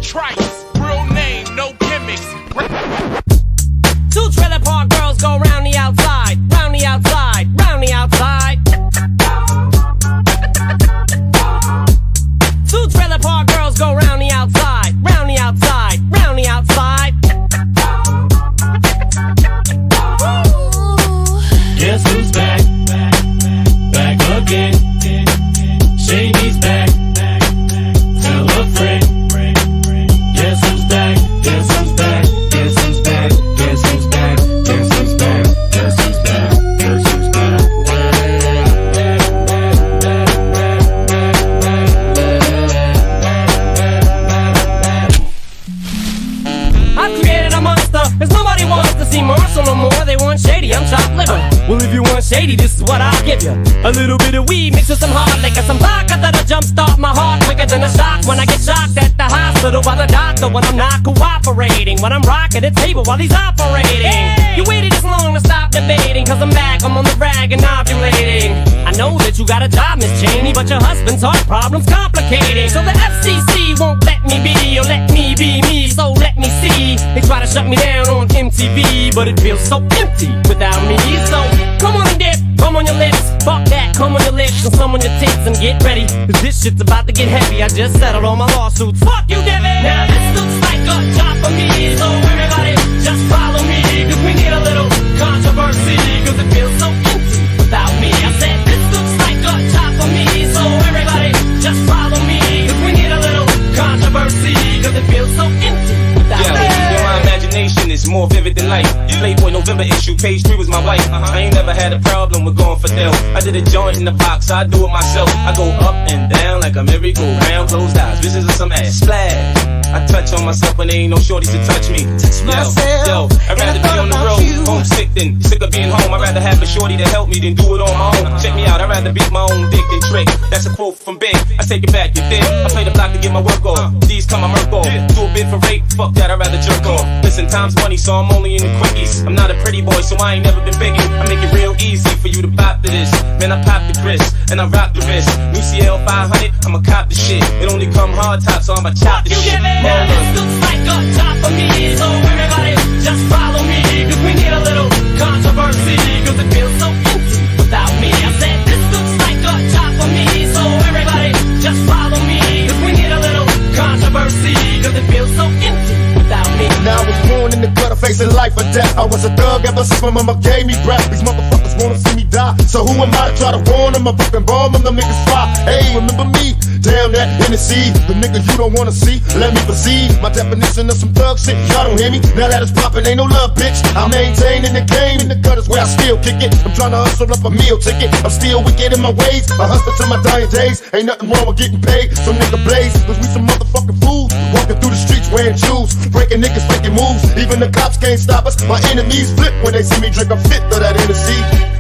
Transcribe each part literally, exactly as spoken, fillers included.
Trice, real name, no gimmicks. Two trailer park girls go round the outside, round the outside, round the outside. Two trailer park girls go round the outside, round the outside, round the outside. Guess who's back? Back again. Shady's back. Tell a friend. Guess who's back? Guess who's back? Guess who's back? Guess who's back? Guess who's back? Guess who's back? Guess who's back? I've created a monster, cause nobody wants to see Marshall no more. They want Shady, I'm chopped liver. Well, if you want Shady, this is what I'll give you. A little bit of weed mixed with some hard liquor, some vodka that'll jumpstart my heart quicker than a shock when I get shocked at the hospital by the doctor when I'm not cooperating, when I'm rocking the table while he's operating. Hey! You waited this long to stop debating, cause I'm back, I'm on the rag and ovulating. I know that you got a job, Miss Cheney, but your husband's heart problem's complicating. So the F C C won't let me be, or let me be me, so let me see. They try to shut me down on M T V, but it feels so empty without me. So come on and dip, come on your lips, fuck that, come on your lips, and some on your tits and get ready, cause this shit's about to get heavy. I just settled all my lawsuits, fuck you, Devin. Now this looks like a job for me, so everybody just follow me, cause we need a little controversy, cause it feels so empty without me. I said this looks like a job for me, so everybody just follow me, cause we need a little controversy, cause it feels so empty without yeah, me. Yeah, my imagination is more vivid than life. Playboy November issue, page three was my wife. I ain't never had a problem with going for Dell. I did a joint in the box, I do it myself. I go up and down like a merry-go-round, closed eyes, visions of some ass, splash. I touch on myself when there ain't no shorties to touch me. Yo, yo, I'd rather be on the road, homesick than sick of being home. I'd rather have a shorty to help me than do it on my own. Check me out, I'd rather beat my own dick than trick. That's a quote from Big, I take it back, you think? I play the block to get my work off. These come my murk off. Do a bid for rape, fuck that, I'd rather jerk off. Listen, time's money, so I'm only in the quickies. I'm not a pretty boy, so I ain't never been biggie. I make it real easy for you to bop to this. Man, I pop the grist, and I rock the wrist. U C L five hundred, I'ma cop the shit. It only come hard top, so I'ma chop the shit. Now this looks like a job for me, so everybody just follow me, cause we need a little controversy, cause it feels so empty without me. I said this looks like a job for me, so everybody just follow me, cause we need a little controversy, cause it feels so empty without me. Now I was born in the gutter facing life or death. I was a thug ever since my mama gave me breath. These motherfuckers wanna see me die, so who am I to try to warn them? I fucking bomb them, them niggas fly. Hey, remember me? Damn that Hennessy, the niggas you don't wanna see. Let me proceed, my definition of some thug shit. Y'all don't hear me? Now that it's poppin', ain't no love, bitch. I'm maintaining the game in the gutters where I still kick it. I'm trying to hustle up a meal ticket. I'm still wicked in my ways. I hustle to my dying days. Ain't nothing wrong with getting paid. Some nigga blaze, cause we some motherfucking fools. Walking through the streets wearing shoes, breaking niggas making moves. Even the cops can't stop us. My enemies flip when they see me drink a fifth of that Hennessy.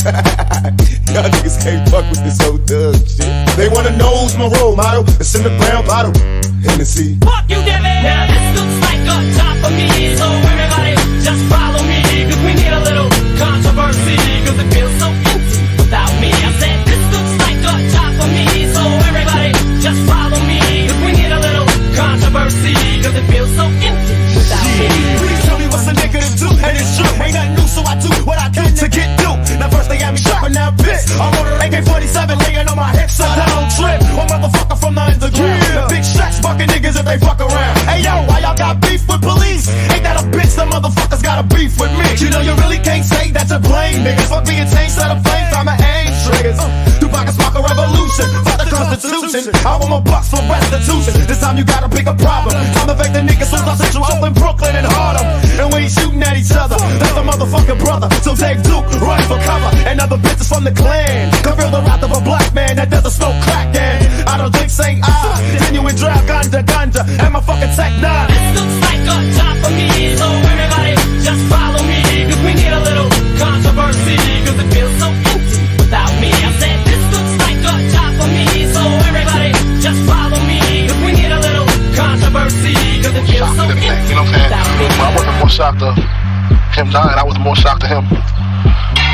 Y'all niggas can't fuck with this old thug shit. They wanna know who's my role model. It's in the brown bottle, Hennessy. Fuck you, Devin. Now this looks like a job for me, so everybody just follow me, cause we need a little controversy, cause it feels so empty without me. I said this looks like a job for me, so everybody just follow me, cause we need a little controversy, cause it feels so empty without me. Please tell me what's a nigga to do, and it's true. Ain't nothing new, so I do what I can to get through. Now first they got me shopping, now bitch. I'm on an A K forty-seven laying on my hips, so I don't trip. One motherfucker from the underground. The big shots fucking niggas if they fuck around. Hey yo, why y'all got beef with police? Ain't that a bitch? The motherfuckers got a beef with me. You know you really can't say that to blame niggas. Fuck being tame, set of flames, I'ma aim triggers. Tupac and spark a revolution, fuck the Constitution. I want my bucks for restitution. This time you got a bigger problem. Time to fake the niggas who's not central, up in Brooklyn and Harlem. And we ain't shooting at each other. That's a motherfucking brother. So Dave Duke, run for cover. And other bitches from the clan can feel the wrath of a black man that doesn't smoke crack. And I don't think say I genuine drive ganja ganja and my fucking tech nine. This looks like a job for me, so everybody just follow me, cause we need a little controversy, cause it feels so empty without me. I said this looks like a job for me, so everybody just follow me, cause we need a little controversy, cause it feels so empty you know what I'm saying? without me. Well, I wasn't more shocked to him dying, I was more shocked to him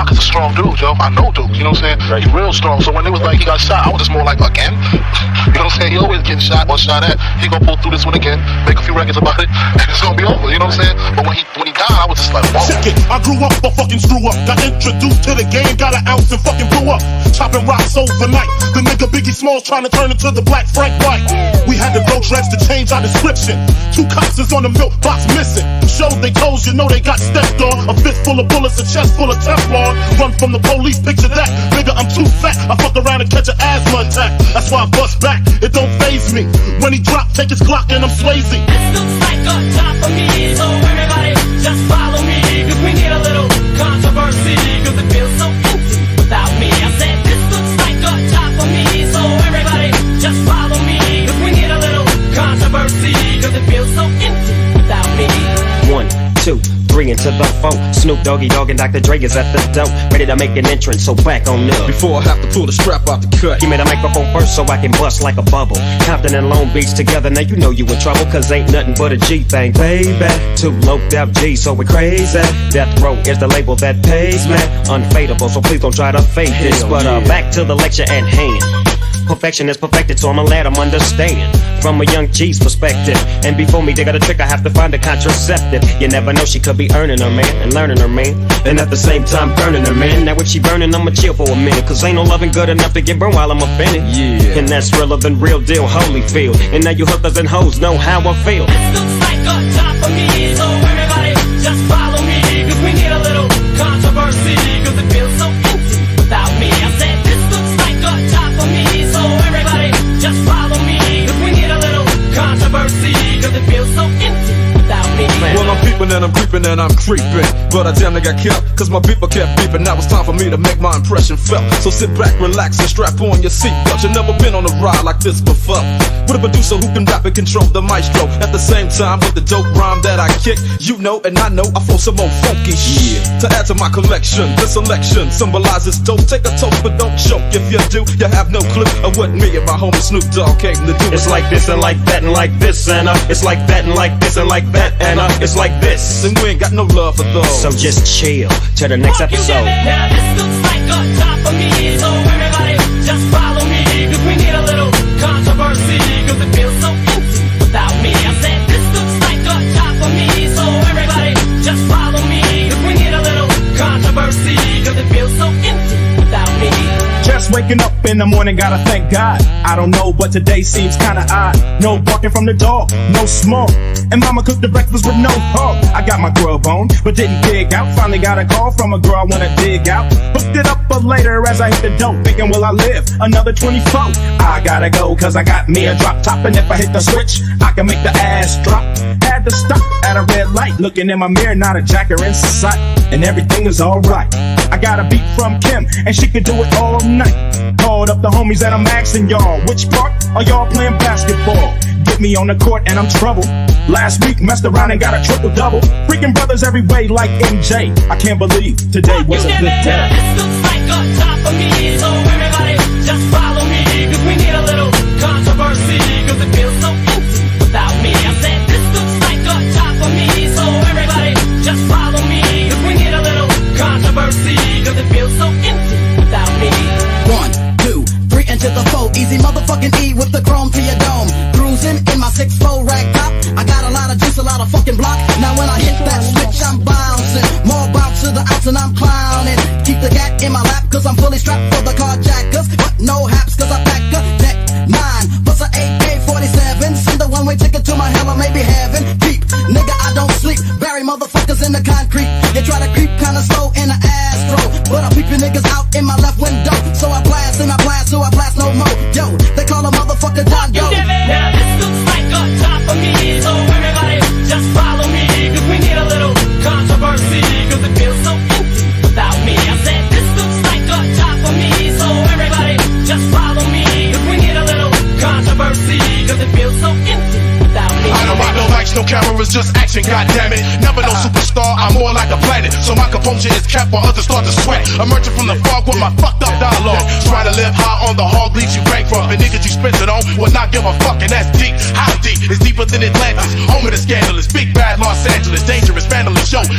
Pac is a strong dude, yo. I know Duke, you know what I'm saying? He's real strong. So when it was like he got shot, I was just more like, again? You know what I'm saying? He always getting shot or shot at. He gonna pull through this one again, make a few records about it, and it's gonna be over, you know what I'm saying? But when he when he died, I was just like, whoa. Check it, I grew up a fucking screw up. Got introduced to the game, got an ounce and fucking blew up. Chopping rocks overnight. The nigga Biggie Smalls trying to turn into the Black Frank White. We had to grow dreads to change our description. Two cops is on the milk box missing. Showed they toes, you know they got stepped on. A fist full of bullets, a chest full of Teflon. Run from the police, picture that. Nigga, I'm too fat. I fuck around and catch an asthma attack. That's why I bust back. It don't faze me. When he drop, take his Glock and I'm Swayze. This looks like a job for me, so everybody just follow me. Cause we need a little controversy, cause it feels so empty without me. I said this looks like a job for me, so everybody just follow me. Cause we need a little controversy, cause it feels so empty without me. One, two, three into the four. Snoop Doggy Dogg and Doctor Dre is at the door, ready to make an entrance, so back on up. Before I have to pull the strap out the cut, Give me the microphone first so I can bust like a bubble. Compton and Long Beach together, now you know you in trouble, cause ain't nothing but a G thing, baby. Two loped out G, so we crazy. Death Row is the label that pays me. Unfadable, so please don't try to fake this. Hell But uh, yeah. back to the lecture at hand. Perfection is perfected, so I'ma let them understand from a young G's perspective. And before me dig out a trick, I have to find a contraceptive. You never know, she could be earning her man and learning her man, and at the same time burning her man. Now if she burning, I'ma chill for a minute, cause ain't no loving good enough to get burned while I'm offended. Yeah. And that's realer than real deal Holyfield. And now you hookers and hoes know how I feel. This looks like a job for me, so everybody just follow me. Cause we need a little controversy, cause it feels so empty without me. I said this looks like a job for me, so everybody just follow me. Cause we need a little controversy, cause it feels so empty without me. well, I'm peeping and I'm creeping and I'm creeping, but I damn near got killed, cause my beeper kept beeping. Now it's time for me to make my impression felt. So sit back, relax, and strap on your seatbelt. You've never been on a ride like this before, with a producer who can rap and control the maestro. At the same time, with the dope rhyme that I kick, you know and I know I flow some more funky shit to add to my collection. This selection symbolizes dope. Take a toast, but don't choke. If you do, you have no clue of what me and my homie Snoop Dogg came to do. It's like this and like that and like this and uh, it's like that and like this and like that and uh, it's like this. And we ain't got no love for those. So just chill till the next episode. Now this looks like a job for me, so everybody just follow me. Cause we need a little controversy, cause it feels so empty without me. I said this looks like a job for me, so everybody just follow me. Cause we need a little controversy, cause it feels so empty without me. Just waking up in the morning, gotta thank God. I don't know, but today seems kinda odd. No barking from the dog, no smoke, and mama cooked the breakfast with no pork. I got my grub on, but didn't dig out. Finally got a call from a girl I wanna dig out. Hooked it up, but later as I hit the dope, thinking will I live another twenty-four? I gotta go, cause I got me a drop top, and if I hit the switch, I can make the ass drop. Had to stop at a red light, looking in my mirror, not a jacker in sight, and everything is alright. I got a beat from Kim, and she could do it all night. Called up the homies and I'm asking y'all, which part are y'all playing basketball? Get me on the court and I'm troubled. Last week messed around and got a triple-double. Freaking brothers every way like M J. I can't believe today was a good day. This looks like a job for me, so everybody just follow me. Cause we need a little controversy, cause it feels so empty without me. I said this looks like a job for me, so everybody just follow me. Cause we need a little controversy, cause it feels so empty without me. One, two, three into the four. Easy motherfucking E with the chrome to your dome. Cruising in my six four rag top. I got a lot of juice, a lot of fucking block. Now when I hit that switch, I'm bouncing. More bounce to the ounce and I'm clowning. Keep the gat in my lap, cause I'm fully strapped for the carjackers. But no haps, cause I pack a deck nine. Plus a A K forty-seven. Send a one-way ticket to my hell or maybe heaven. Deep, nigga, I don't sleep. Bury motherfuckers in the concrete. They try to creep kinda slow in the Astro, but I peep your niggas out in my left window. So I blast and I blast, so I blast no more. Yo, they call a motherfucker John Doe. Now this looks like a job for me, so everybody just follow me. Cause we need a little controversy, cause it feels so empty without me. I said this looks like a job for me, so everybody just follow me. Cause we need a little controversy, cause it feels so empty without me. I don't want no lights, no cameras, just action, goddammit. Never no superstar, I'm more like a planet. So my composure is kept while others start to sweat. Emerging from the fog with my fucked up dialogue. Trying to live high on the hog leads you bankrupt. And niggas you spent it on will not give a fuck, and that's deep. How deep? It's deeper than Atlantis. Home of the scandalous, big bad Los Angeles, dangerous, vandalous show. Not to be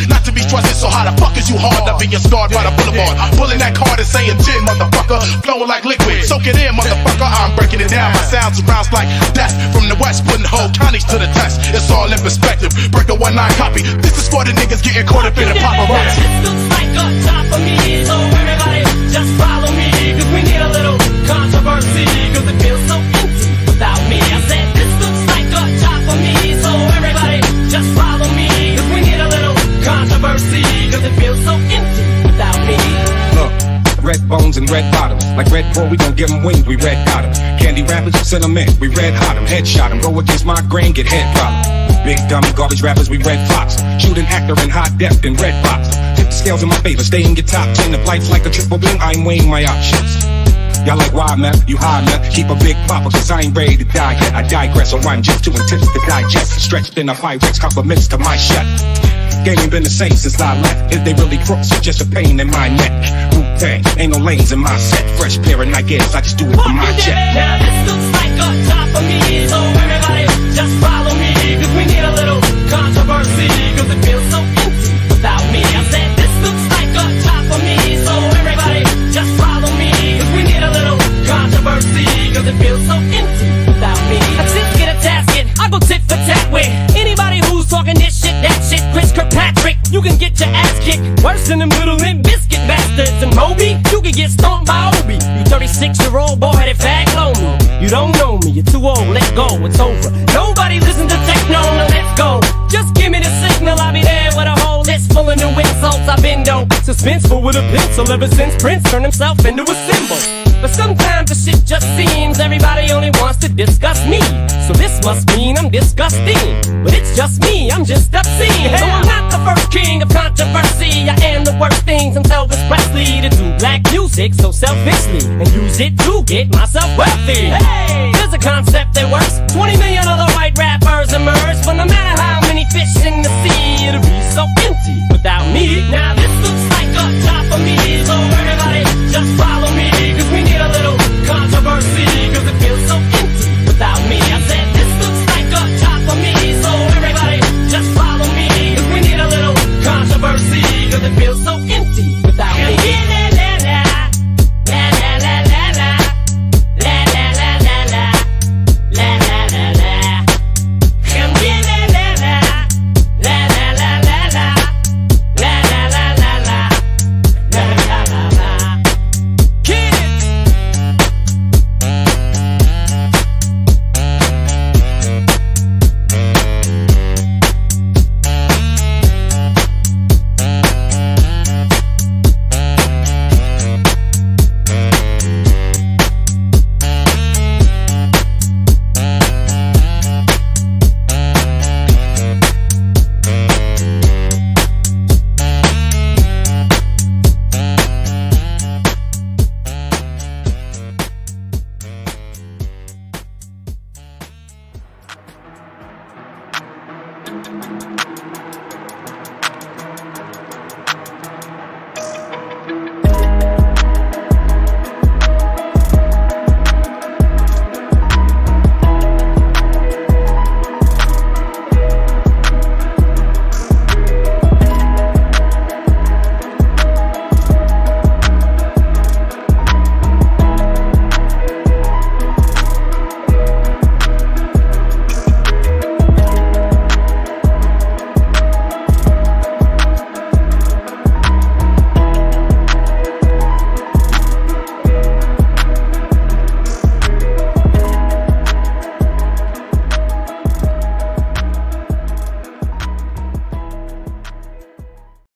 Streets trusted, so how the fuck is you hard up being scarred by the boulevard? Pulling that card and saying gin, motherfucker. Flowing like liquid, soak it in, motherfucker. I'm breaking it down. My sounds surrounds like death from the west, putting whole counties to the test. It's all in perspective. Break a one nine copy. This is for the niggas getting caught up in the paparazzi. This looks like a job for me, so everybody just follow me, cause we need a little controversy, cause it feels so empty without me. I said this looks like a job for me, so everybody just follow me, cause we need a little controversy, cause it feels so empty without me. Look, red bones and red bottoms, like Red Bull, we gon' give them wings, we red got 'em. Candy rappers, cinnamon, we red hot 'em. Headshot 'em, go against my grain, get head problem. Big dummy garbage rappers, we red fox. Shoot an actor in hot depth in red box. Tip the scales in my favor, stay in your top ten. If life's like a triple bling, I'm weighing my options. Y'all like why, man? You high, man? Keep a big popper, cause I ain't ready to die yet. I digress, so I'm just too intense to digest. Stretched in a Pyrex, compliments to my chef. Game ain't been the same since I left. If they really crooks, it's just a pain in my neck. Wu-Tang, ain't no lanes in my set. Fresh pair of Nikes, I just do it for my check. Now this looks like a job for me, so everybody just follow me, cause we need a little controversy, cause it feels so empty without me. I said this looks like a job for me, so everybody just follow me, cause we need a little controversy, cause it feels so empty without me. A tit get a tasket, I go tit for tat with anybody who's talking this shit, that shit. Chris Kirkpatrick, you can get your ass kicked worse than the Middle and Biscuit bastards. And Moby, you can get stomped by Obi. You thirty-six year old boy headed fag lonely. You don't know me, you're too old, let go, it's over. Nobody listen to techno, no let's go. Just give me the signal, I'll be there with a whole list full of new insults. I've been dope, suspenseful with a pencil ever since Prince turned himself into a symbol. But sometimes the shit just seems everybody only wants to discuss me. So this must mean I'm disgusting. But it's just me, I'm just obscene. No, I'm not the first king of controversy. I am the worst things. I'm Elvis Presley to do black music so selfishly and use it to get myself wealthy. Hey, there's a concept that works. twenty million other white rappers